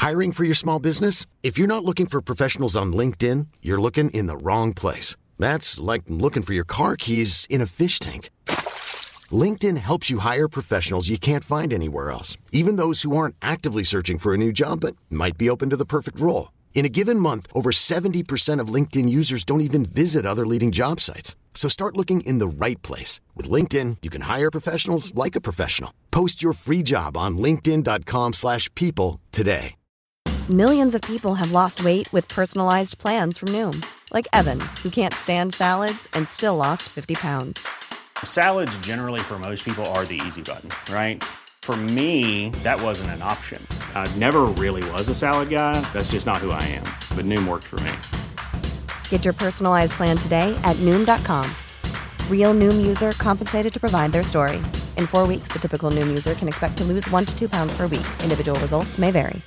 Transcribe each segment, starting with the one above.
Hiring for your small business? If you're not looking for professionals on LinkedIn, you're looking in the wrong place. That's like looking for your car keys in a fish tank. LinkedIn helps you hire professionals you can't find anywhere else, even those who aren't actively searching for a new job but might be open to the perfect role. In a given month, over 70% of LinkedIn users don't even visit other leading job sites. So start looking in the right place. With LinkedIn, you can hire professionals like a professional. Post your free job on linkedin.com/people today. Millions of people have lost weight with personalized plans from Noom. Like Evan, who can't stand salads and still lost 50 pounds. Salads generally for most people are the easy button, right? For me, that wasn't an option. I never really was a salad guy. That's just not who I am. But Noom worked for me. Get your personalized plan today at Noom.com. Real Noom user compensated to provide their story. In 4 weeks, the typical Noom user can expect to lose 1 to 2 pounds per week. Individual results may vary.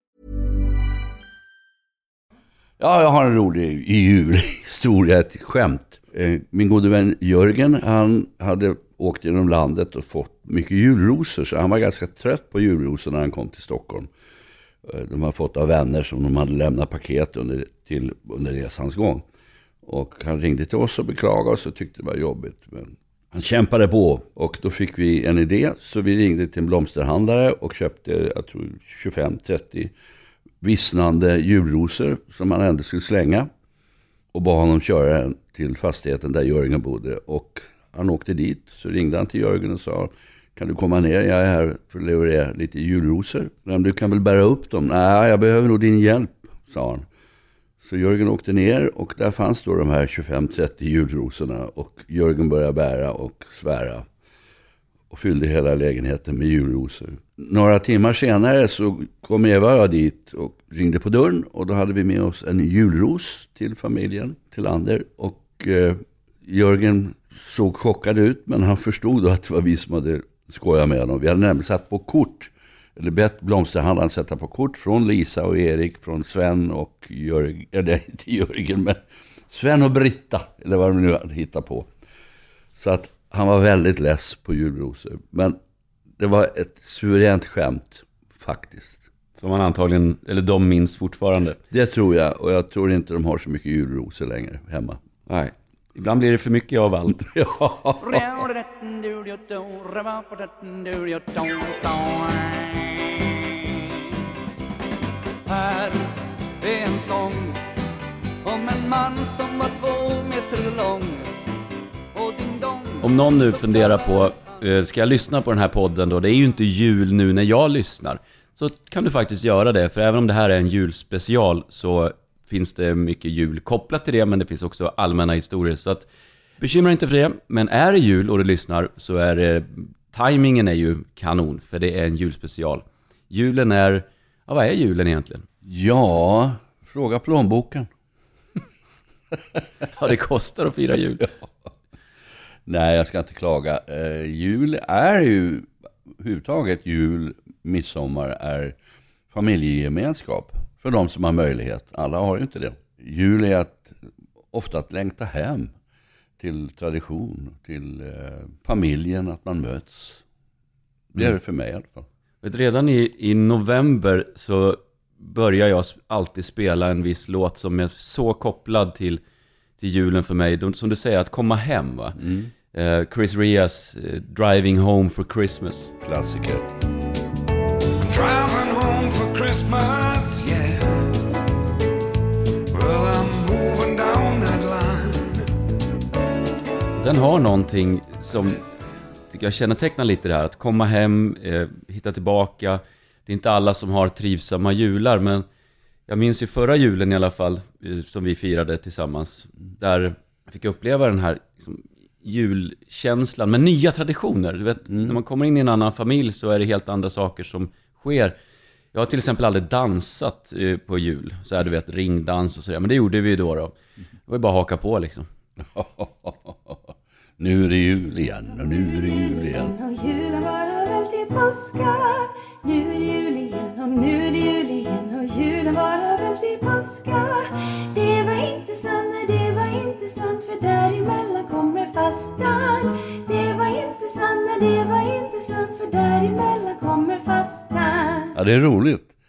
Ja, jag har en rolig julhistoria, ett skämt. Min gode vän Jörgen, han hade åkt genom landet och fått mycket julrosor, så han var ganska trött på julrosor när han kom till Stockholm. De har fått av vänner som de hade lämnat paket under resans gång. Och han ringde till oss och beklagade oss och tyckte det var jobbigt. Men han kämpade på, och då fick vi en idé, så vi ringde till en blomsterhandlare och köpte, jag tror 25-30 vissnande julrosor som han ändå skulle slänga, och bad honom köra den till fastigheten där Jörgen bodde. Och han åkte dit, så ringde han till Jörgen och sa: kan du komma ner, jag är här för att leverera lite julrosor. Men du kan väl bära upp dem? Nej, jag behöver nog din hjälp, sa han. Så Jörgen åkte ner, och där fanns då de här 25-30 julrosorna, och Jörgen började bära och svära och fyllde hela lägenheten med julrosor. Några timmar senare så kom Eva och jag dit och ringde på dörren, och då hade vi med oss en julros till familjen, till Ander, och Jörgen såg chockad ut, men han förstod då att det var vi som hade skojat med honom. Vi hade nämligen satt på kort, eller bett blomsterhandlaren sätta på kort från Lisa och Erik, från Sven och Jörgen, eller inte Jörgen, men Sven och Britta, eller vad de nu hade hittat på. Så att han var väldigt less på julrosor. Men det var ett suveränt skämt, faktiskt. Som man antagligen, eller de minns fortfarande. Det tror jag, och jag tror inte de har så mycket julrosor längre hemma. Nej, ibland blir det för mycket av allt. Ja. Här är en sång om en man som var 2 meter lång. Om någon nu funderar på, ska jag lyssna på den här podden då? Det är ju inte jul nu när jag lyssnar. Så kan du faktiskt göra det, för även om det här är en julspecial så finns det mycket jul kopplat till det, men det finns också allmänna historier. Så att bekymra inte för det, men är det jul och du lyssnar så är det, timingen är ju kanon, för det är en julspecial. Julen är, ja, vad är julen egentligen? Ja, fråga plånboken. Ja, det kostar att fira jul. Ja. Nej, jag ska inte klaga. Jul är ju, överhuvudtaget jul, midsommar är familjegemenskap för de som har möjlighet. Alla har ju inte det. Jul är ofta att längta hem till tradition, till familjen, att man möts. Det är det för mig i alla fall. Redan i november så börjar jag alltid spela en viss låt som är så kopplad till julen för mig. Som du säger, att komma hem, va? Chris Rias Driving Home for Christmas. Klassiker. Driving home for Christmas, yeah. Well, I'm moving down that line. Den har någonting som tycker jag kännetecknar lite det här. Att komma hem, hitta tillbaka. Det är inte alla som har trivsamma jular, men jag minns ju förra julen i alla fall, som vi firade tillsammans. Där fick jag uppleva den här liksom, julkänslan med nya traditioner. Du vet, när man kommer in i en annan familj så är det helt andra saker som sker. Jag har till exempel aldrig dansat på jul. Så här, du vet, ringdans och sådär. Men det gjorde vi ju då. Det var ju bara att haka på liksom. Nu är det jul igen och nu är det jul igen. Och julen varar väl till påska. Nu är det jul igen och nu är det jul igen. Och julen varar väl till påska. Det var inte sant, nej, det var inte sant. För däremellan kommer fastan. Det var inte sant, nej, det var inte sant. För däremellan kommer fastan. Ja, det är roligt.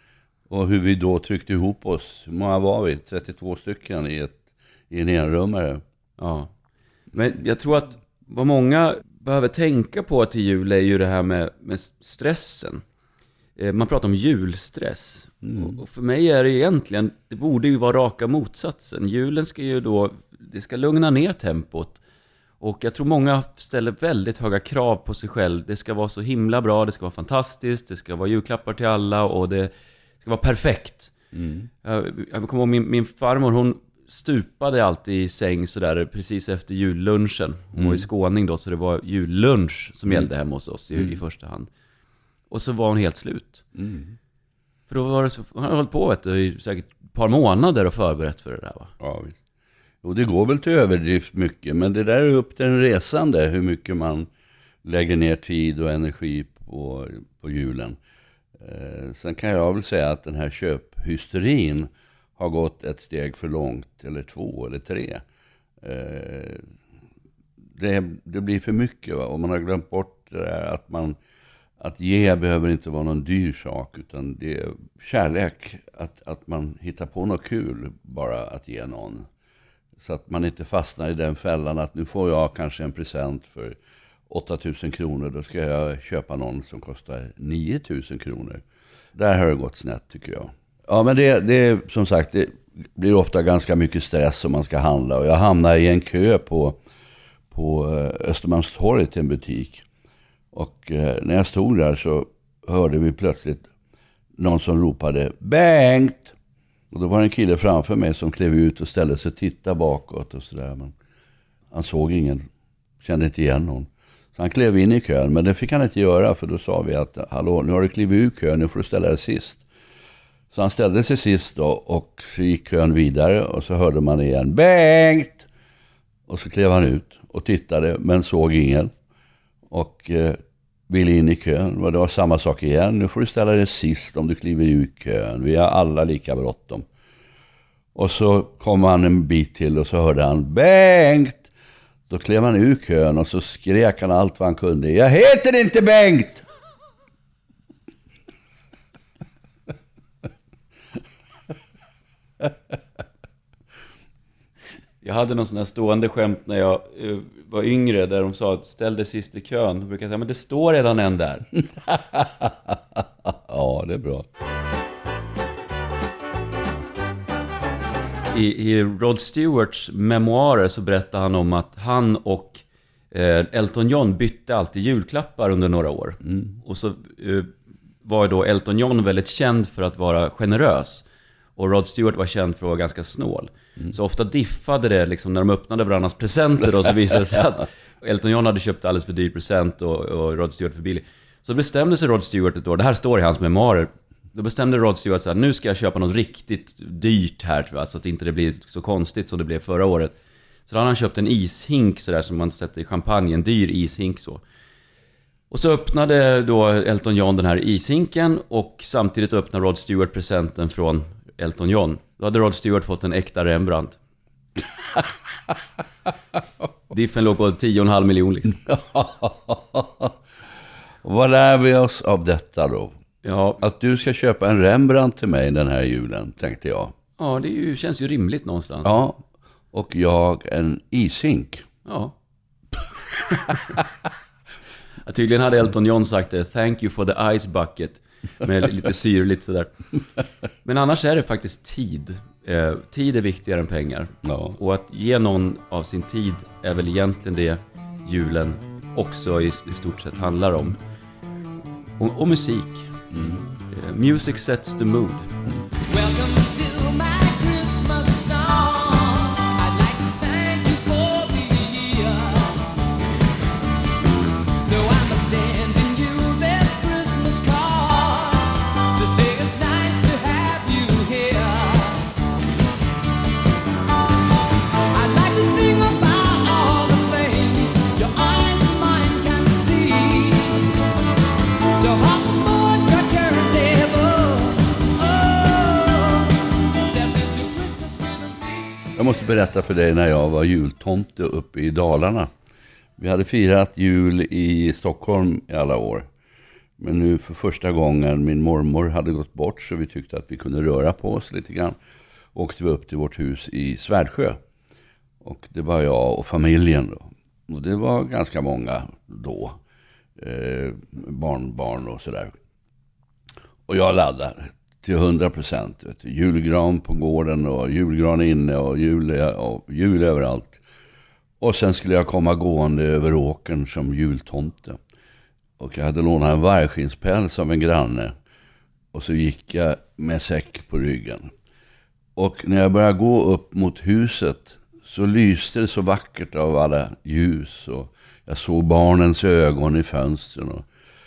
Och hur vi då tryckte ihop oss. Hur många var vi? 32 stycken i en enrummare. Ja. Men jag tror att vad många behöver tänka på till jul är ju det här med stressen. Man pratar om julstress. Och för mig är det egentligen, det borde ju vara raka motsatsen. Julen ska ju då, det ska lugna ner tempot. Och jag tror många ställer väldigt höga krav på sig själv. Det ska vara så himla bra, det ska vara fantastiskt, det ska vara julklappar till alla och det ska vara perfekt. Jag kommer ihåg min farmor, hon stupade alltid i säng sådär precis efter jullunchen. Hon var i Skåning då, så det var jullunch som gällde hemma hos oss i första hand. Och så var hon helt slut. För då var det så, hon hade hållit på i säkert ett par månader och förberett för det där, va? Ja, visst. Och det går väl till överdrift mycket, men det där är upp till en resande hur mycket man lägger ner tid och energi på julen. Sen kan jag väl säga att den här köphysterin har gått ett steg för långt, eller 2 eller 3. Det blir för mycket, va? Och man har glömt bort det där att ge behöver inte vara någon dyr sak, utan det är kärlek, att man hittar på något kul bara att ge någon. Så att man inte fastnar i den fällan att nu får jag kanske en present för 8 000 kronor, då ska jag köpa någon som kostar 9 000 kronor. Där har det gått snett, tycker jag. Ja, men det som sagt, det blir ofta ganska mycket stress om man ska handla. Och jag hamnar i en kö på Östermalmstorget till en butik. Och när jag stod där så hörde vi plötsligt någon som ropade Bengt! Och då var det en kille framför mig som klev ut och ställde sig och tittade bakåt och sådär. Men han såg ingen, kände inte igen någon. Så han klev in i kön, men det fick han inte göra, för då sa vi att hallå, nu har du klivit ur kön, nu får du ställa dig sist. Så han ställde sig sist då, och så gick kön vidare och så hörde man igen Bengt! Och så klev han ut och tittade, men såg ingen. Och ville in i kön, och det var samma sak igen. Nu får du ställa dig sist om du kliver ur kön. Vi har alla lika bråttom. Och så kom han en bit till och så hörde han Bengt! Då klev han ur kön och så skrek han allt vad han kunde. Jag heter inte Bengt! Jag hade någon sån här stående skämt när jag var yngre, där de sa att ställ dig sist i kön. Jag brukade säga, men det står redan en där. Ja, det är bra. I Rod Stewarts memoarer så berättar han om att han och Elton John bytte alltid julklappar under några år. Och så var då Elton John väldigt känd för att vara generös. Och Rod Stewart var känd för att vara ganska snål. Så ofta diffade det liksom, när de öppnade varandras presenter då, så visade det sig att Elton John hade köpt alldeles för dyr present och Rod Stewart för billig. Så bestämde sig Rod Stewart ett år, det här står i hans memoarer. Då bestämde Rod Stewart så här, nu ska jag köpa något riktigt dyrt här, va? Så att inte det blir så konstigt som det blev förra året. Så då hade han köpt en ishink så där, som man sätter i champagne, en dyr ishink så. Och så öppnade då Elton John den här ishinken, och samtidigt öppnade Rod Stewart presenten från Elton John. Då hade Rod Stewart fått en äkta Rembrandt. Diffen låg på 10,5 miljoner liksom. Vad lär vi oss av detta då? Ja. Att du ska köpa en Rembrandt till mig den här julen, tänkte jag. Ja, det känns ju rimligt någonstans. Ja, och jag en ishink. Ja. Tydligen hade Elton John sagt det. Thank you for the ice bucket. Med lite syrligt sådär. Men annars är det faktiskt tid. Tid är viktigare än pengar. Ja. Och att ge någon av sin tid är väl egentligen det julen också i stort sett handlar om. Och musik. Music sets the mood. Welcome to my Christmas song. I'd like to thank you for the year. So I'm sending you this Christmas card to say it's nice to have you here. I'd like to sing about all the things your eyes and mine can see. So hop aboard your turntable. Step into Christmas with me. Jag måste berätta för dig när jag var jultomte uppe i Dalarna. Vi hade firat jul i Stockholm i alla år. Men nu för första gången, min mormor hade gått bort så vi tyckte att vi kunde röra på oss lite grann. Åkte vi upp till vårt hus i Svärdsjö. Och det var jag och familjen då. Och det var ganska många då. Barnbarn och sådär. Och jag laddade till 100%. Julgran på gården och julgran inne och jul överallt. Och sen skulle jag komma gående över åkern som jultomte. Och jag hade lånat en vargskinnspäls av en granne. Och så gick jag med säck på ryggen. Och när jag började gå upp mot huset så lyste det så vackert av alla ljus. Och jag såg barnens ögon i fönstren.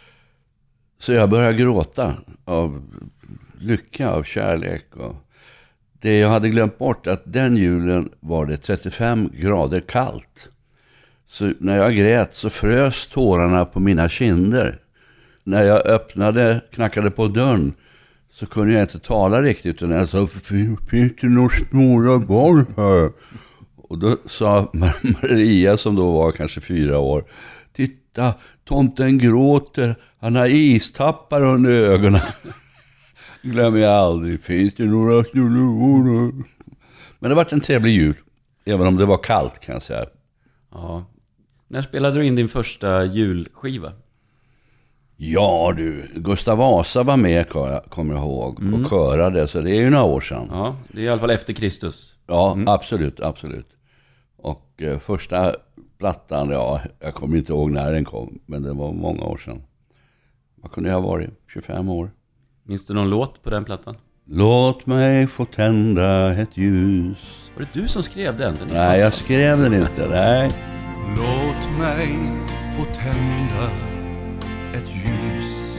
Så jag började gråta av lycka, av kärlek. Och det jag hade glömt bort att den julen var det 35 grader kallt. Så när jag grät så frös tårarna på mina kinder. När jag knackade på dörren så kunde jag inte tala riktigt. Utan jag sa, finns det några stora barn här? Och då sa Maria som då var kanske 4 år, titta, tomten gråter, han har istappar under ögonen. Glömmer jag aldrig, finns det några stora barn? Men det var en trevlig jul, även om det var kallt kan jag säga. Ja. När spelade du in din första julskiva? Ja du, Gustav Vasa var med kommer jag ihåg och körade, så det är ju några år sedan. Ja, det är i alla fall efter Kristus. Ja, absolut. Och första plattan, jag kommer inte ihåg när den kom, men det var många år sedan. Vad kunde jag ha varit? 25 år. Minns du någon låt på den plattan? Låt mig få tända ett ljus. Var det du som skrev den? Nej, jag skrev den inte, nej. Låt mig få tända ett ljus.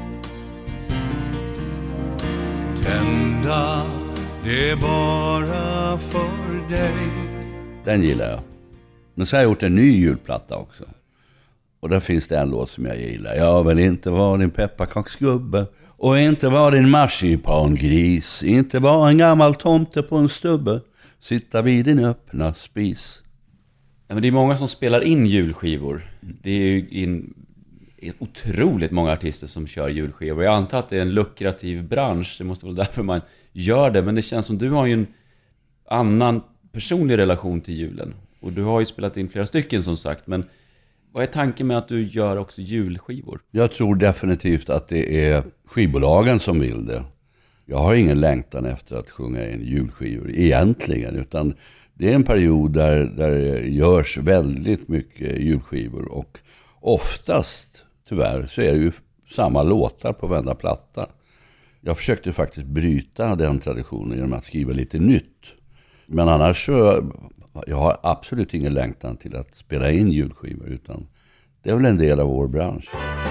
Tända det bara för dig. Den gillar jag. Men så har jag gjort en ny julplatta också. Och där finns det en låt som jag gillar. Jag vill inte vara din pepparkaksgubbe. Och inte vara din marsipangris. Inte vara en gammal tomte på en stubbe. Sitta vid din öppna spis. Ja, men det är många som spelar in julskivor. Det är ju otroligt många artister som kör julskivor. Jag antar att det är en lukrativ bransch. Det måste vara därför man gör det. Men det känns som du har ju en annan personlig relation till julen. Och du har ju spelat in flera stycken som sagt. Men vad är tanken med att du gör också julskivor? Jag tror definitivt att det är skivbolagen som vill det. Jag har ingen längtan efter att sjunga in julskivor egentligen. Utan det är en period där det görs väldigt mycket julskivor. Och oftast, tyvärr, så är det ju samma låtar på varenda platta. Jag försökte faktiskt bryta den traditionen genom att skriva lite nytt. Men annars så, jag har absolut ingen längtan till att spela in julskivor, utan det är väl en del av vår bransch.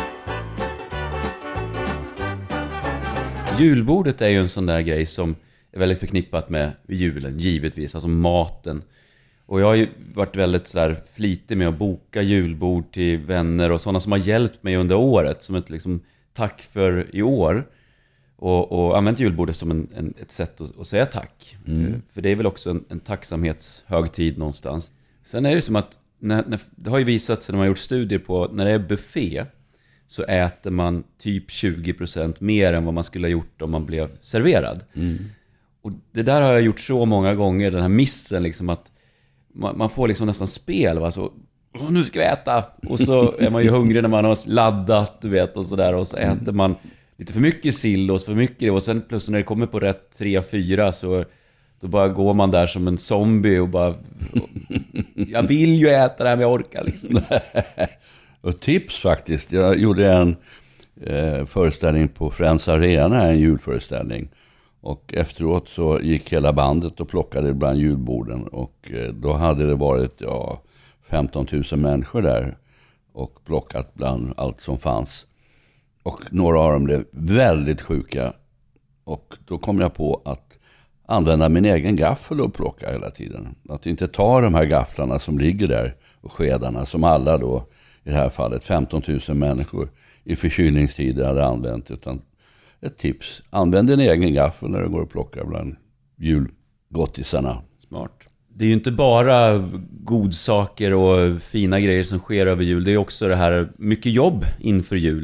Julbordet är ju en sån där grej som är väldigt förknippat med julen, givetvis, alltså maten. Och jag har ju varit väldigt så där flitig med att boka julbord till vänner och sådana som har hjälpt mig under året, som ett liksom tack för i år. Och använt julbordet som ett sätt att säga tack. För det är väl också en tacksamhetshögtid någonstans. Sen är det som att, det har ju visat sig när man har gjort studier på, när det är buffé så äter man typ 20% mer än vad man skulle ha gjort om man blev serverad. Och det där har jag gjort så många gånger, den här missen liksom, att man får liksom nästan spel, va? Så, nu ska vi äta. Och så är man ju hungrig när man har laddat, du vet, och sådär. Och så äter man lite för mycket sill och så för mycket. Och sen plötsligt när det kommer på rätt 3-4 så då bara går man där som en zombie och bara, jag vill ju äta det här men jag orkar liksom. Och tips faktiskt, jag gjorde en föreställning på Friends Arena, en julföreställning. Och efteråt så gick hela bandet och plockade bland julborden. Och då hade det varit 15 000 människor där och plockat bland allt som fanns. Och några av dem blev väldigt sjuka. Och då kom jag på att använda min egen gaffel och plocka hela tiden. Att inte ta de här gafflarna som ligger där och skedarna som alla då, i det här fallet 15 000 människor i förkylningstider hade använt, utan ett tips. Använd din egen gaffel när du går och plockar bland julgottisarna. Smart. Det är ju inte bara godsaker och fina grejer som sker över jul. Det är också det här mycket jobb inför julen.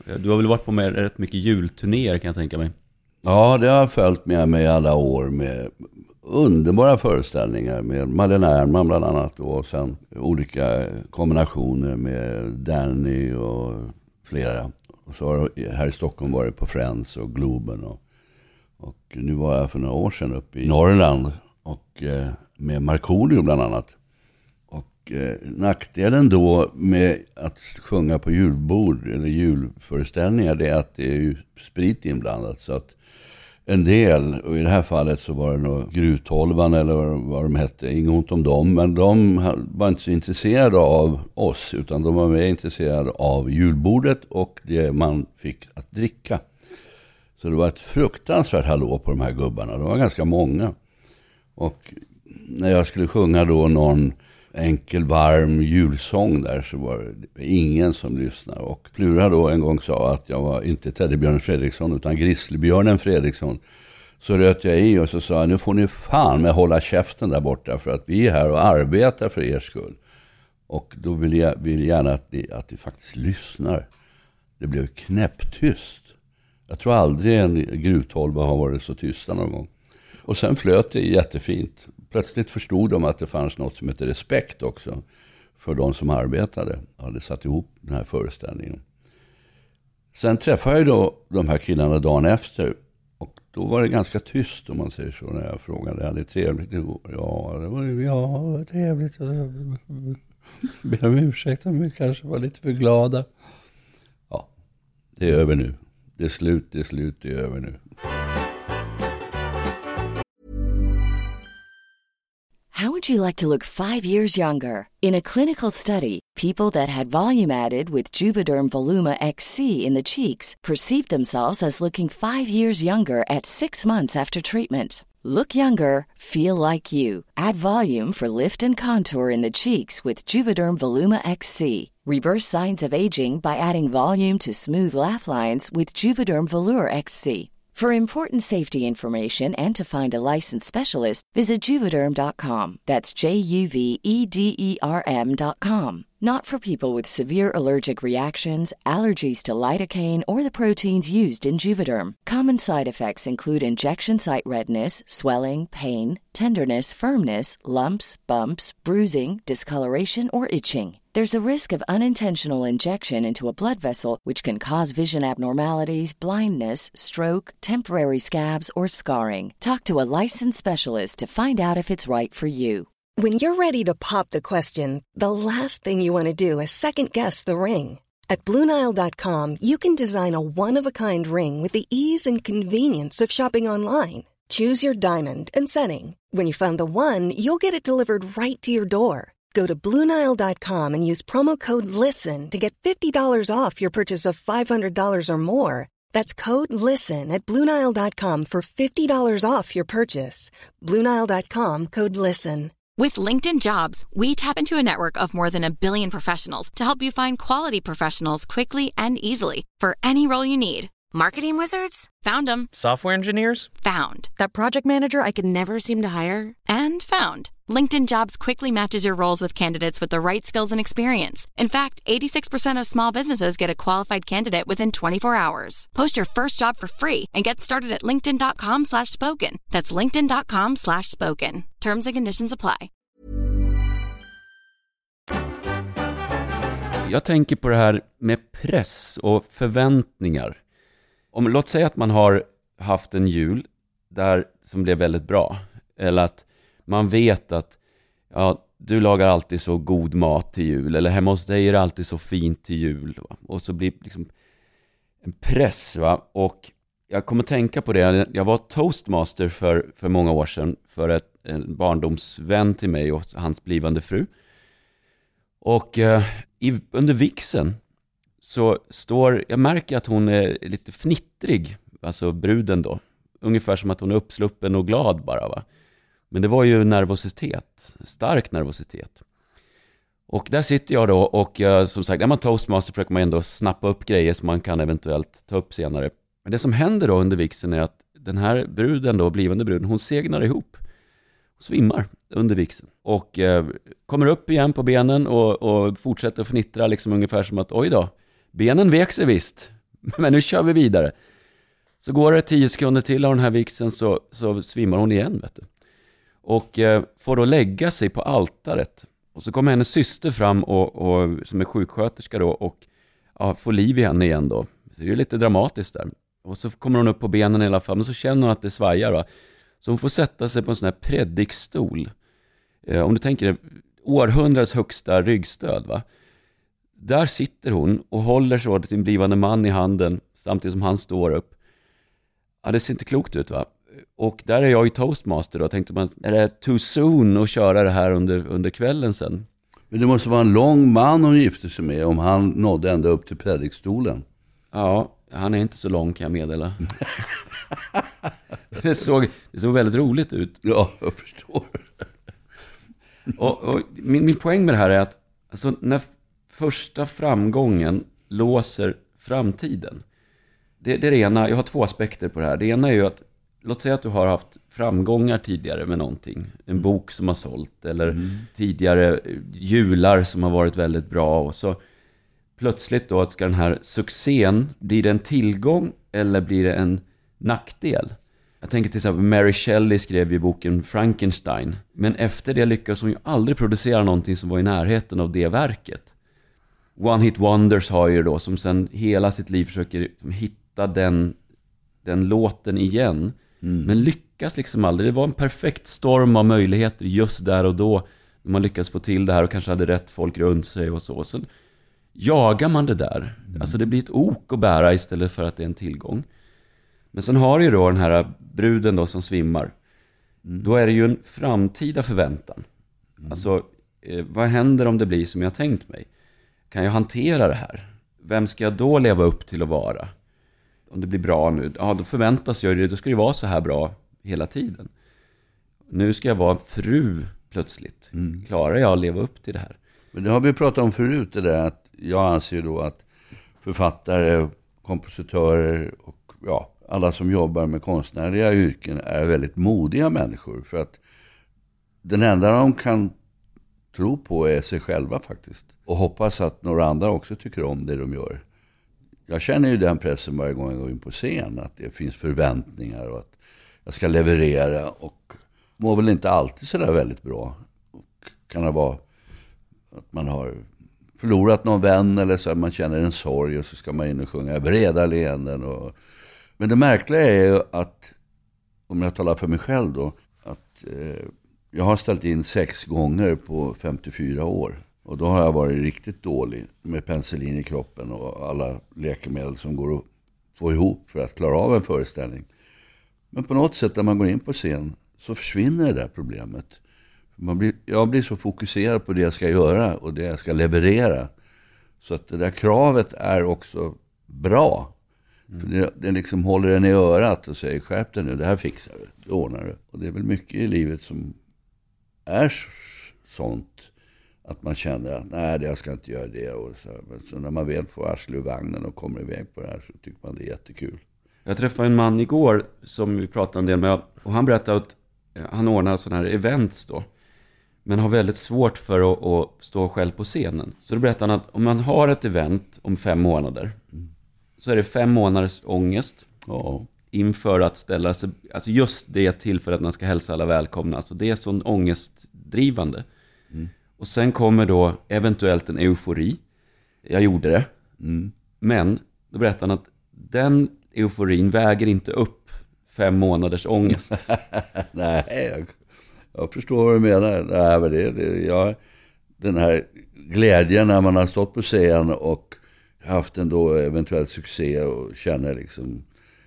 Du har väl varit på med rätt mycket julturnéer kan jag tänka mig. Ja, det har följt med mig alla år med underbara föreställningar med Malena Ernman bland annat och sen olika kombinationer med Danny och flera. Och så har jag här i Stockholm varit på Friends och Globen och nu var jag för några år sedan uppe i Norrland och med Markoolio bland annat. Och nackdelen då med att sjunga på julbord eller julföreställningar det är att det är ju sprit inblandat så att en del, och i det här fallet så var det nog Gruvtolvan eller vad de hette, inget ont om dem, men de var inte så intresserade av oss utan de var mer intresserade av julbordet och det man fick att dricka. Så det var ett fruktansvärt hallå på de här gubbarna, de var ganska många. Och när jag skulle sjunga då någon enkel varm julsång där så var det ingen som lyssnade. Och Plura då en gång sa att jag var inte Teddybjörnen Fredriksson utan Grizzlybjörnen Fredriksson. Så röt jag i och så sa jag, nu får ni fan med hålla käften där borta för att vi är här och arbetar för er skull. Och då vill jag gärna att ni faktiskt lyssnar. Det blev knäpptyst. Jag tror aldrig en gruvtolva har varit så tysta någon gång. Och sen flöt det jättefint. Plötsligt förstod de att det fanns något som heter respekt också för de som arbetade. Hade satt ihop den här föreställningen. Sen träffade jag då de här killarna dagen efter. Och då var det ganska tyst om man säger så när jag frågade. Det är trevligt igår. Ja, det var trevligt. Jag ber om ursäkt om vi kanske var lite för glada. Ja, det är över nu. Det är slut, det är över nu. How would you like to look 5 years younger? In a clinical study, people that had volume added with Juvederm Voluma XC in the cheeks perceived themselves as looking 5 years younger at 6 months after treatment. Look younger, feel like you. Add volume for lift and contour in the cheeks with Juvederm Voluma XC. Reverse signs of aging by adding volume to smooth laugh lines with Juvederm Volure XC. For important safety information and to find a licensed specialist, visit Juvederm.com. That's JUVEDERM.com. Not for people with severe allergic reactions, allergies to lidocaine, or the proteins used in Juvederm. Common side effects include injection site redness, swelling, pain, tenderness, firmness, lumps, bumps, bruising, discoloration, or itching. There's a risk of unintentional injection into a blood vessel, which can cause vision abnormalities, blindness, stroke, temporary scabs, or scarring. Talk to a licensed specialist to find out if it's right for you. When you're ready to pop the question, the last thing you want to do is second-guess the ring. At BlueNile.com, you can design a one-of-a-kind ring with the ease and convenience of shopping online. Choose your diamond and setting. When you find the one, you'll get it delivered right to your door. Go to BlueNile.com and use promo code LISTEN to get $50 off your purchase of $500 or more. That's code LISTEN at BlueNile.com for $50 off your purchase. BlueNile.com, code LISTEN. With LinkedIn Jobs, we tap into a network of more than 1 billion professionals to help you find quality professionals quickly and easily for any role you need. Marketing wizards? Found them. Software engineers? Found. That project manager I could never seem to hire? And found. LinkedIn Jobs quickly matches your roles with candidates with the right skills and experience. In fact, 86% of small businesses get a qualified candidate within 24 hours. Post your first job for free and get started at linkedin.com/spoken. That's linkedin.com/spoken. Terms and conditions apply. Jag tänker på det här med press och förväntningar. Låt säga att man har haft en jul där som blev väldigt bra. Eller att man vet att du lagar alltid så god mat till jul. Eller hemma hos dig är det alltid så fint till jul. Va? Och så blir det liksom en press. Va? Och jag kommer tänka på det. Jag var toastmaster för många år sedan. För en barndomsvän till mig och hans blivande fru. Och under vigseln så jag märker att hon är lite fnittrig. Alltså bruden då. Ungefär som att hon är uppsluppen och glad bara, va. Men det var ju nervositet. Stark nervositet. Och där sitter jag då och som sagt, när man toastmaster försöker man ändå snappa upp grejer som man kan eventuellt ta upp senare. Men det som händer då under vigseln är att den här bruden då, blivande bruden, hon segnar ihop. Svimmar under vigseln. Och kommer upp igen på benen och fortsätter att fnittra liksom ungefär som att oj då, benen vek sig visst. Men nu kör vi vidare. Så går det 10 sekunder till av den här vigseln så svimmar hon igen, vet du. Och får då lägga sig på altaret. Och så kommer hennes syster fram och som är sjuksköterska då och får liv i henne igen då. Så det är lite dramatiskt där. Och så kommer hon upp på benen i alla fall, men så känner hon att det svajar, va. Så hon får sätta sig på en sån här predikstol. Om du tänker det, århundradets högsta ryggstöd, va. Där sitter hon och håller så till sin blivande man i handen samtidigt som han står upp. Ja, det ser inte klokt ut, va. Och där är jag ju toastmaster då. Tänkte man, är det too soon att köra det här under kvällen sen? Men det måste vara en lång man hon gifte sig med om han nådde ända upp till predikstolen. Ja, han är inte så lång, kan jag meddela. Det såg väldigt roligt ut. Ja, jag förstår. Och min poäng med det här är att alltså, när första framgången låser framtiden. Det är det ena, jag har 2 aspekter på det här. Det ena är ju att, låt säga att du har haft framgångar tidigare med någonting. En bok som har sålt eller tidigare jular som har varit väldigt bra. Och så plötsligt då ska den här succén, blir det en tillgång eller blir det en nackdel? Jag tänker till exempel Mary Shelley skrev i boken Frankenstein. Men efter det lyckades hon ju aldrig producera någonting som var i närheten av det verket. One Hit Wonders har ju då som sen hela sitt liv försöker hitta den låten igen. Men lyckas liksom aldrig. Det var en perfekt storm av möjligheter just där och då. När man lyckas få till det här och kanske hade rätt folk runt sig och så. Sen jagar man det där. Alltså det blir ett ok att bära istället för att det är en tillgång. Men sen har ju då den här bruden då som svimmar. Då är det ju en framtida förväntan. Alltså, vad händer om det blir som jag tänkt mig? Kan jag hantera det här? Vem ska jag då leva upp till att vara? Om det blir bra nu, då förväntas jag det. Då ska det vara så här bra hela tiden. Nu ska jag vara fru plötsligt. Klarar jag att leva upp till det här? Men det har vi pratat om förut, det där att jag anser då att författare, kompositörer och alla som jobbar med konstnärliga yrken är väldigt modiga människor. För att den enda de kan tro på är sig själva faktiskt. Och hoppas att några andra också tycker om det de gör. Jag känner ju den pressen varje gång jag går in på scen. Att det finns förväntningar och att jag ska leverera. Och mår väl inte alltid så där väldigt bra. Och kan det vara att man har förlorat någon vän eller så att man känner en sorg. Och så ska man in och sjunga breda leenden. Men det märkliga är ju att, om jag talar för mig själv då, att jag har ställt in 6 gånger på 54 år. Och då har jag varit riktigt dålig med penicillin i kroppen och alla läkemedel som går att få ihop för att klara av en föreställning. Men på något sätt när man går in på scen så försvinner det där problemet. Jag blir så fokuserad på det jag ska göra och det jag ska leverera. Så att det där kravet är också bra. För det liksom håller en i örat och säger skärp dig nu, det här fixar du, det ordnar du. Och det är väl mycket i livet som är sånt att man känner att nej, jag ska inte göra det. Och så när man väl får arsle ur vagnen och kommer iväg på det här så tycker man det är jättekul. Jag träffade en man igår som vi pratade en del med och han berättade att han ordnar sådana här events då. Men har väldigt svårt för att stå själv på scenen. Så då berättade han att om man har ett event om 5 månader så är det 5 månaders ångest inför att ställa sig, alltså just det till för att man ska hälsa alla välkomna. Alltså det är sån ångestdrivande. Och sen kommer då eventuellt en eufori. Jag gjorde det. Men då berättar han att den euforin väger inte upp 5 månaders ångest. Nej, jag förstår vad du menar. Nej, men den här glädjen när man har stått på scen och haft en då eventuellt succé och känner liksom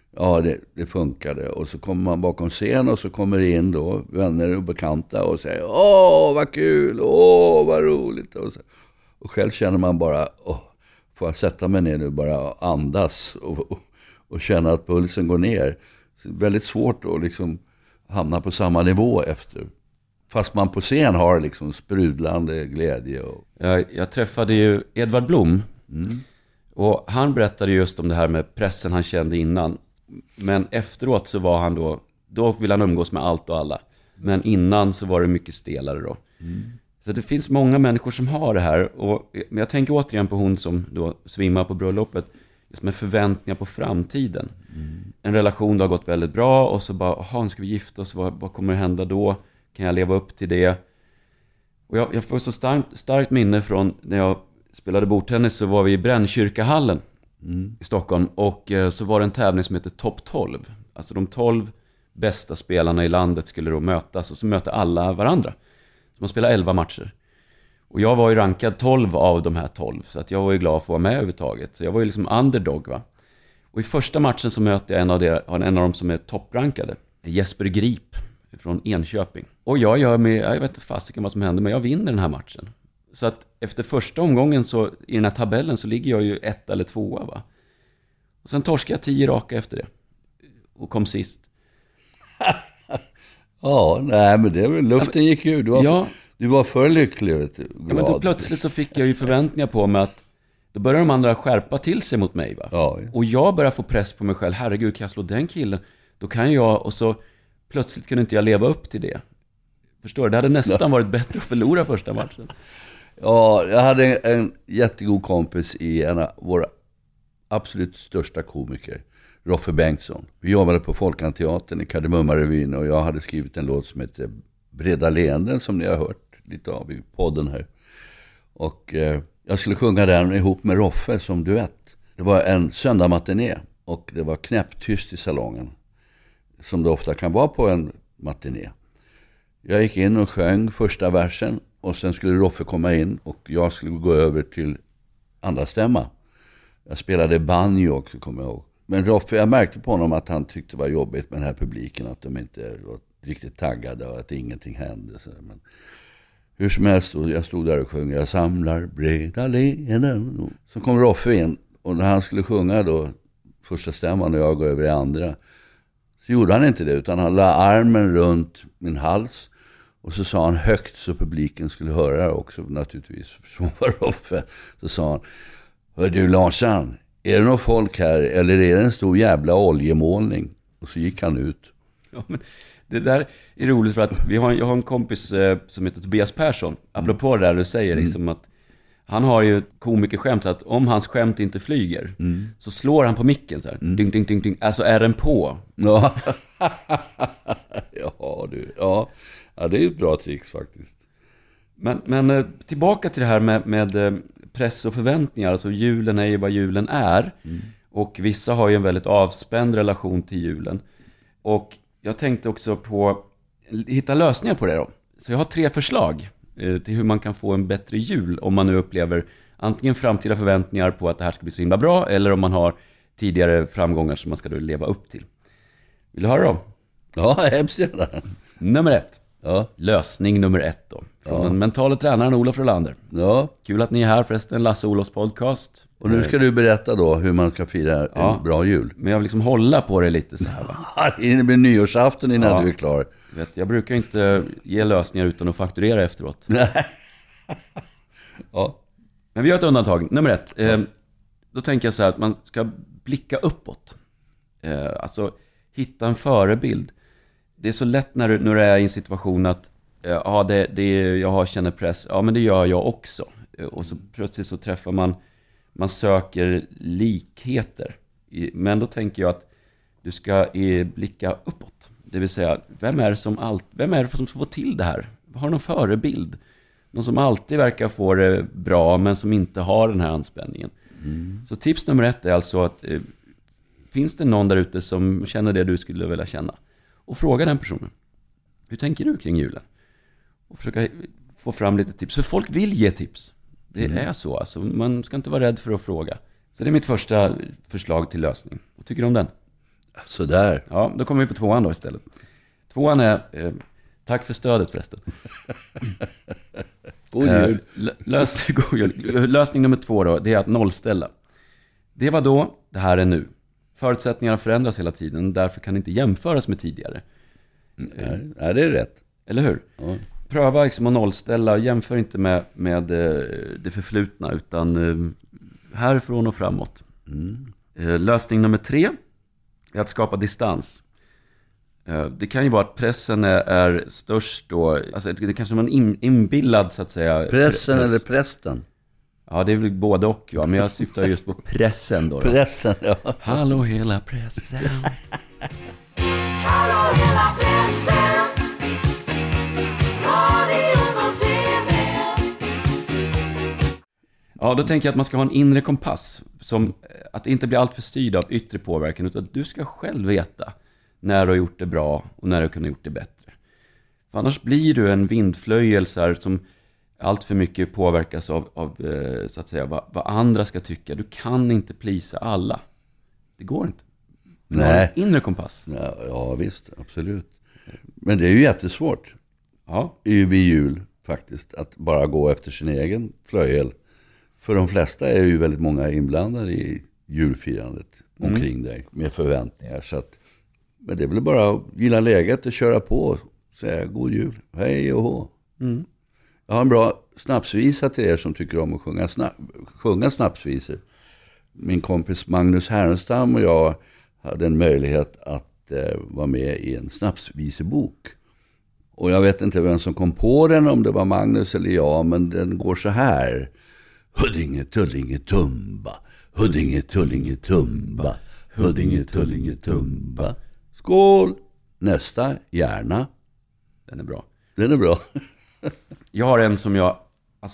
det funkade. Och så kommer man bakom scen och så kommer det in då vänner och bekanta och säger vad kul, vad roligt. Och själv känner man bara får jag sätta mig ner nu bara andas och känna att pulsen går ner. Så det är väldigt svårt att liksom hamna på samma nivå efter. Fast man på scen har liksom sprudlande glädje. Jag träffade ju Edvard Blom. Och han berättade just om det här med pressen han kände innan. Men efteråt så var han då vill han umgås med allt och alla. Men innan så var det mycket stelare då. Så det finns många människor som har det här. Men jag tänker återigen på hon som då svimmar på bröllopet. med förväntningar på framtiden. En relation har gått väldigt bra och så bara, nu ska vi gifta oss, vad kommer att hända då? Kan jag leva upp till det? Och jag får så starkt minne från när jag spelade bordtennis, så var vi i Brännkyrkahallen i Stockholm, och så var det en tävling som heter Top 12. Alltså de 12 bästa spelarna i landet skulle då mötas, och så möter alla varandra. Så man spelar 11 matcher. Och jag var ju rankad 12 av de här 12, så att jag var ju glad för att vara med överhuvudtaget. Så jag var ju liksom underdog, va. Och i första matchen så möter jag en av dem som är topprankade, Jesper Grip från Enköping. Och jag vet inte fasiken vad som händer, men jag vinner den här matchen. Så att efter första omgången så i den här tabellen så ligger jag ju 1 eller 2, va. Och sen torskade jag 10 raka efter det. Och kom sist. Ja, nej men det var, luften gick ju. Du var för lycklig, vet du. Ja, men då plötsligt så fick jag ju förväntningar på mig att då börjar de andra skärpa till sig mot mig, va. Ja. Och jag börjar få press på mig själv. Herregud, kan jag slå den killen? Då kan jag, och så plötsligt kunde inte jag leva upp till det. Förstår du? Det hade nästan varit bättre att förlora första matchen. Ja, jag hade en jättegod kompis i en av våra absolut största komiker, Roffe Bengtsson. Vi jobbade på Folkanteatern i Kardemummarevyn, och jag hade skrivit en låt som heter Breda leenden, som ni har hört lite av i podden här. Och jag skulle sjunga den ihop med Roffe som duett. Det var en söndagmatiné och det var knäpptyst i salongen, som det ofta kan vara på en matiné. Jag gick in och sjöng första versen, och sen skulle Roffe komma in och jag skulle gå över till andra stämma. Jag spelade banjo också, kommer jag ihåg. Men Roffe, jag märkte på honom att han tyckte det var jobbigt med den här publiken, att de inte var riktigt taggade och att ingenting hände. Men hur som helst, jag stod där och sjöng, jag samlar breda leenden. Så kom Roffe in, och när han skulle sjunga då första stämman och jag går över i andra, så gjorde han inte det, utan han la armen runt min hals. Och så sa han högt så publiken skulle höra också, naturligtvis, som var Roffe. Så sa han, hör du Larsan, är det någon folk här eller är det en stor jävla oljemålning? Och så gick han ut. Ja, men det där är roligt för att jag har en kompis som heter Tobias Persson. Apropå det där du säger, liksom att han har ju komikerskämt att om hans skämt inte flyger så slår han på micken så här. Ding, ding, ding, ding. Alltså är den på? Ja, ja, det är ett bra tricks faktiskt. Men tillbaka till det här med press och förväntningar. Alltså julen är ju vad julen är. Och vissa har ju en väldigt avspänd relation till julen. Och jag tänkte också på hitta lösningar på det då. Så jag har 3 förslag till hur man kan få en bättre jul om man nu upplever antingen framtida förväntningar på att det här ska bli så himla bra, eller om man har tidigare framgångar som man ska då leva upp till. Vill du höra dem? Ja, hemskt gärna. Nummer 1. Ja. Lösning nummer 1 då. Från den mentala tränaren Olof Rolander. Ja. Kul att ni är här förresten, Lasse Olofs podcast. Och nu ska du berätta då hur man ska fira en bra jul. Men jag vill liksom hålla på det lite så här, va? Det blir nyårsafton innan du är klar. Jag brukar inte ge lösningar utan att fakturera efteråt. Nej. Ja. Men vi har ett undantag. Nummer 1. Då tänker jag så här att man ska blicka uppåt. Alltså hitta en förebild. Det är så lätt när du är i en situation att jag känner press. Ja, men det gör jag också. Och så plötsligt så träffar man söker likheter. Men då tänker jag att du ska blicka uppåt. Det vill säga, vem är det som får till det här? Har någon förebild? Någon som alltid verkar få det bra men som inte har den här anspänningen. Så tips nummer 1 är alltså att finns det någon där ute som känner det du skulle vilja känna? Och fråga den personen. Hur tänker du kring julen? Och försöka få fram lite tips. För folk vill ge tips. Det är så. Alltså, man ska inte vara rädd för att fråga. Så det är mitt första förslag till lösning. Vad tycker du om den? Sådär. Ja, då kommer vi på 2:an då istället. 2:an är... tack för stödet förresten. God jul. Lösning nummer 2 då, det är att nollställa. Det var då, det här är nu. Förutsättningarna förändras hela tiden, därför kan det inte jämföras med tidigare. Nej, det är rätt. Eller hur? Ja. Pröva liksom att nollställa, jämför inte med det förflutna, utan härifrån och framåt. Lösning nummer 3 är att skapa distans. Det kan ju vara att pressen är störst då, alltså det kanske är en inbillad så att säga. Pressen eller prästen? Ja, det är väl både och, ja. Men jag syftar just på pressen då. Pressen, ja. Hallå hela pressen. Hallå hela pressen, radion och TV. Ja, då tänker jag att man ska ha en inre kompass. Som att inte bli allt för styrd av yttre påverkan. Utan att du ska själv veta när du har gjort det bra och när du kunde gjort det bättre. För annars blir du en vindflöjel så här, som allt för mycket påverkas av så att säga, vad andra ska tycka. Du kan inte plisa alla. Det går inte. Nej. Inre kompass. Ja, visst, absolut. Men det är ju jättesvårt. Ja. Vid jul faktiskt. Att bara gå efter sin egen flöjel. För de flesta är ju väldigt många inblandade i julfirandet omkring dig. Med förväntningar. Så att, men det är väl bara att gilla läget och köra på och säga god jul. Hej och hå. Mm. Jag har en bra snapsvisa till er som tycker om att sjunga snapsvisor. Min kompis Magnus Härenstam och jag hade en möjlighet att vara med i en snapsvisebok. Och jag vet inte vem som kom på den, om det var Magnus eller jag, men den går så här. Huddinge, Tullinge, Tumba. Huddinge, Tullinge, Tumba. Huddinge, Tullinge, Tumba. Skål! Nästa, gärna. Den är bra. Den är bra. Jag har en som jag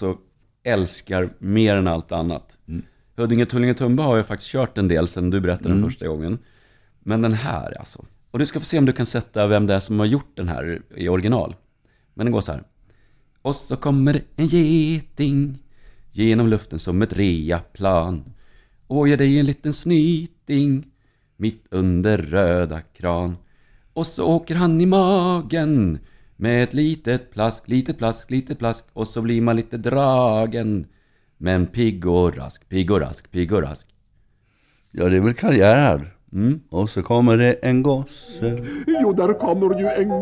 älskar mer än allt annat. Huddinge, Tullinge, Tumba har jag faktiskt kört en del sedan du berättade den första gången. Men den här alltså. Och du ska få se om du kan sätta vem det är som har gjort den här i original. Men den går så här. Och så kommer en geting genom luften som ett reaplan. Och ger dig en liten snyting mitt under röda kran. Och så åker han i magen med ett litet plask, litet plask, litet plask. Och så blir man lite dragen. Men pigg och rask, pigg och rask, pigg och rask. Ja, det är väl Karriär. Och så kommer det en gosse. Jo, där kommer ju en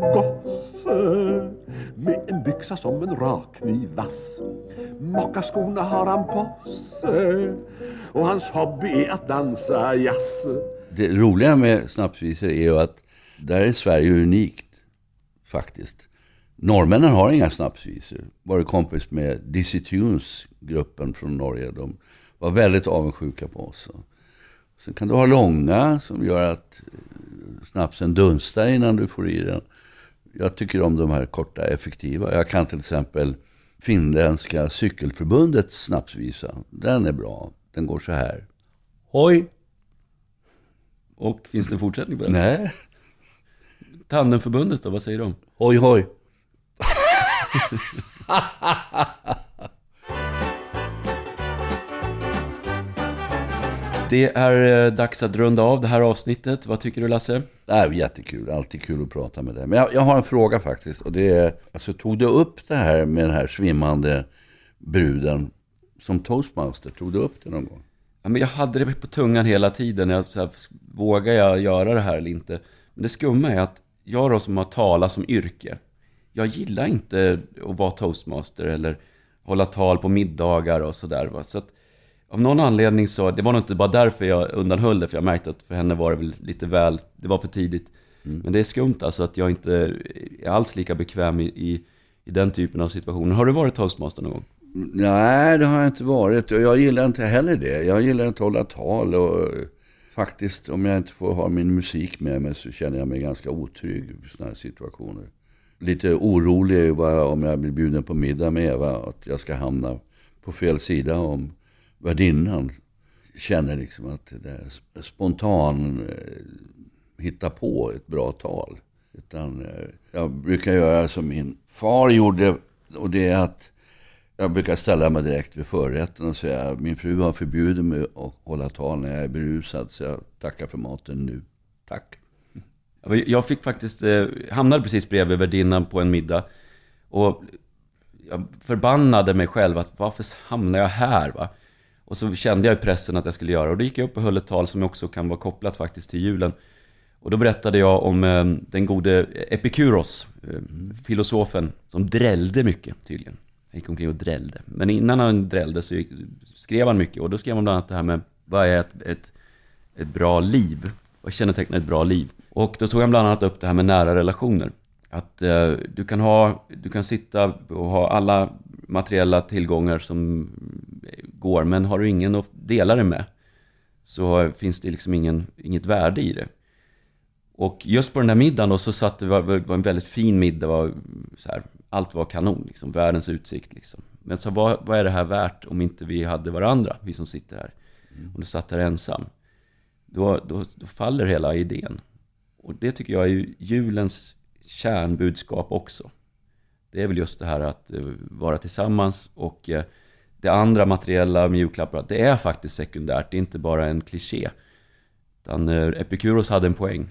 gosse med en byxa som en rakkniv vass. Mockaskorna har han på sig och hans hobby är att dansa jazz. Det roliga med snapsvisor är ju att där är Sverige unikt faktiskt. Norrmännen har inga snapsvisor. Var kompis med Dizzy Tunes, gruppen från Norge. De var väldigt avundsjuka på oss. Sen kan du ha långa som gör att snapsen dunstar innan du får i den. Jag tycker om de här korta, effektiva. Jag kan till exempel finländska cykelförbundets snapsvisa. Den är bra. Den går så här. Hoj! Och finns det en fortsättning på den? Nej. Tandemförbundet då, vad säger de? Hoj, hoj. Det är dags att runda av det här avsnittet. Vad tycker du, Lasse? Det är jättekul, alltid kul att prata med dig. Men jag har en fråga faktiskt. Och det är, alltså, tog du upp det här med den här svimmande bruden som toastmaster? Tog du upp det någon gång? Ja, men jag hade det på tungan hela tiden. Vågar jag göra det här eller inte? Men det skumma är att jag då som har talat som yrke, jag gillar inte att vara toastmaster eller hålla tal på middagar och sådär. Så att av någon anledning så, det var nog inte bara därför jag undanhöll det, för jag märkte att för henne var det väl lite väl, det var för tidigt. Men det är skumt alltså att jag inte är alls lika bekväm i den typen av situationer. Har du varit toastmaster någon gång? Nej, det har jag inte varit. Och jag gillar inte heller det. Jag gillar inte att hålla tal. Och faktiskt, om jag inte får ha min musik med mig så känner jag mig ganska otrygg i sådana här situationer. Lite orolig om jag blir bjuden på middag med Eva, att jag ska hamna på fel sida om värdinnan. Känner liksom att det är spontan hitta på ett bra tal. Utan jag brukar göra som min far gjorde, och det är att jag brukar ställa mig direkt vid förrätten och säga: min fru har förbjudit mig att hålla tal när jag är berusad, så jag tackar för maten nu. Tack. Jag fick faktiskt, hamnade precis bredvid värdinnan på en middag. Och jag förbannade mig själv att varför hamnar jag här, va? Och så kände jag i pressen att jag skulle göra. Och då gick jag upp och höll ett tal som också kan vara kopplat faktiskt till julen. Och då berättade jag om den gode Epikuros, filosofen, som drällde mycket tydligen. Han gick omkring och drällde. Men innan han drällde så skrev han mycket. Och då skrev han bland annat det här med vad är ett bra liv. Vad kännetecknar ett bra liv? Och då tog han bland annat upp det här med nära relationer. Att du kan sitta och ha alla materiella tillgångar som går, men har du ingen att dela det med så finns det liksom inget värde i det. Och just på den där middagen då, så satt det var en väldigt fin middag, var så här, allt var kanon liksom, världens utsikt liksom. Men så vad är det här värt om inte vi hade varandra, vi som sitter här. Och du satt här ensam. Då faller hela idén. Och det tycker jag är ju julens kärnbudskap också. Det är väl just det här att vara tillsammans, och det andra materiella mjukklappar, det är faktiskt sekundärt. Det är inte bara en kliché. Utan Epikuros hade en poäng.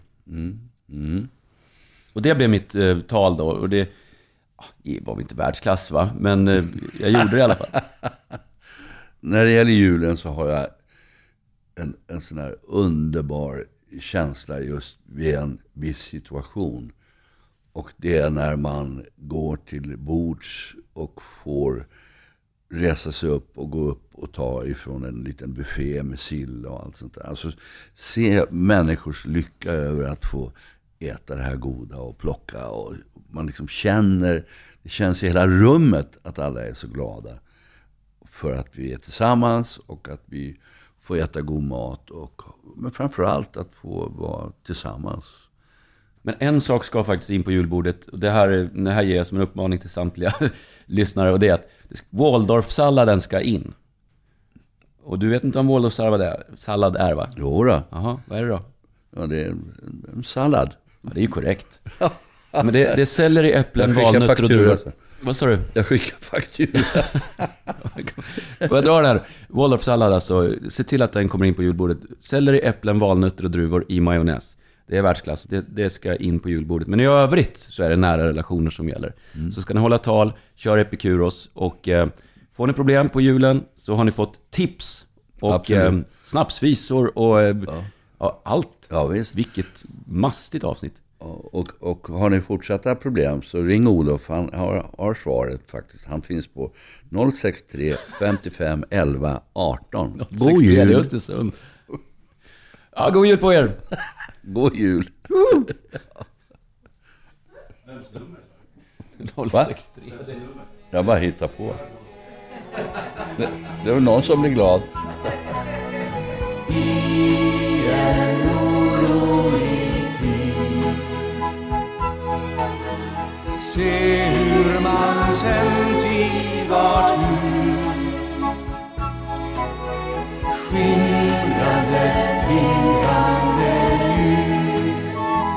Och det blev mitt tal då. Och det var väl inte världsklass, va? Men jag gjorde det i alla fall. När det gäller julen så har jag en sån här underbar känsla just vid en viss situation. Och det är när man går till bords och får resa sig upp och gå upp och ta ifrån en liten buffé med sill och allt sånt där. Alltså se människors lycka över att få äta det här goda och plocka, och man liksom känner, det känns i hela rummet att alla är så glada för att vi är tillsammans och att vi får äta god mat, men framförallt att få vara tillsammans. Men en sak ska faktiskt in på julbordet, och det här ger jag som en uppmaning till samtliga lyssnare, och det är att Waldorfsalladen ska in. Och du vet inte om Waldorfsallad är, va? Jo då. Jaha, vad är det då? Ja, det är en sallad. Ja, det är ju korrekt. Men det är selleri, äpplen, valnötter och druvor. Vad sa du? Jag skickar faktura. Får jag dra den här? Waldorfsallad, alltså, se till att den kommer in på julbordet. Selleri, äpplen, valnötter och druvor i majonnäs. Det är världsklass. Det ska in på julbordet. Men i övrigt så är det nära relationer som gäller. Så ska ni hålla tal, kör Epikuros. Och får ni problem på julen så har ni fått tips. Och snapsvisor och allt. Ja, visst. Vilket mastigt avsnitt. Och har ni fortsatta problem så ring Olof. Han har svaret faktiskt. Han finns på 063 55 11 18. God jul. Östersund. Ja, god jul på er. God jul. 063. Jag bara hittar på. Det är väl någon som blir glad. I en orolig tid. Se hur man tänt i vart hus. Skimrande, tindrande ljus.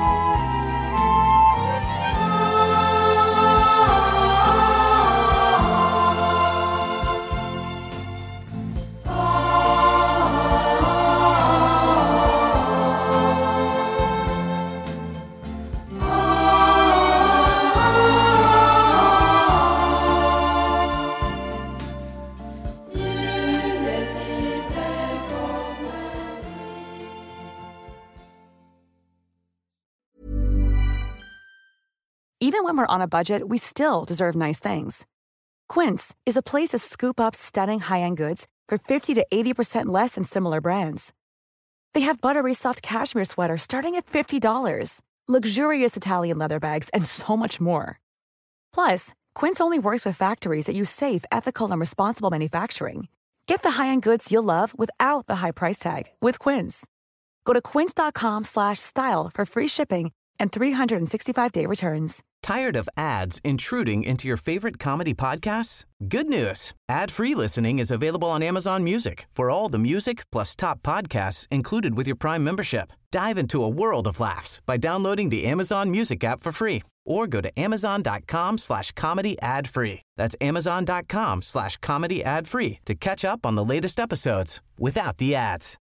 Even when we're on a budget, we still deserve nice things. Quince is a place to scoop up stunning high-end goods for 50 to 80% less than similar brands. They have buttery soft cashmere sweaters starting at $50, luxurious Italian leather bags, and so much more. Plus, Quince only works with factories that use safe, ethical, and responsible manufacturing. Get the high-end goods you'll love without the high price tag with Quince. Go to quince.com/style for free shipping and 365-day returns. Tired of ads intruding into your favorite comedy podcasts? Good news. Ad-free listening is available on Amazon Music for all the music plus top podcasts included with your Prime membership. Dive into a world of laughs by downloading the Amazon Music app for free or go to amazon.com/comedy ad-free. That's amazon.com/comedy ad-free to catch up on the latest episodes without the ads.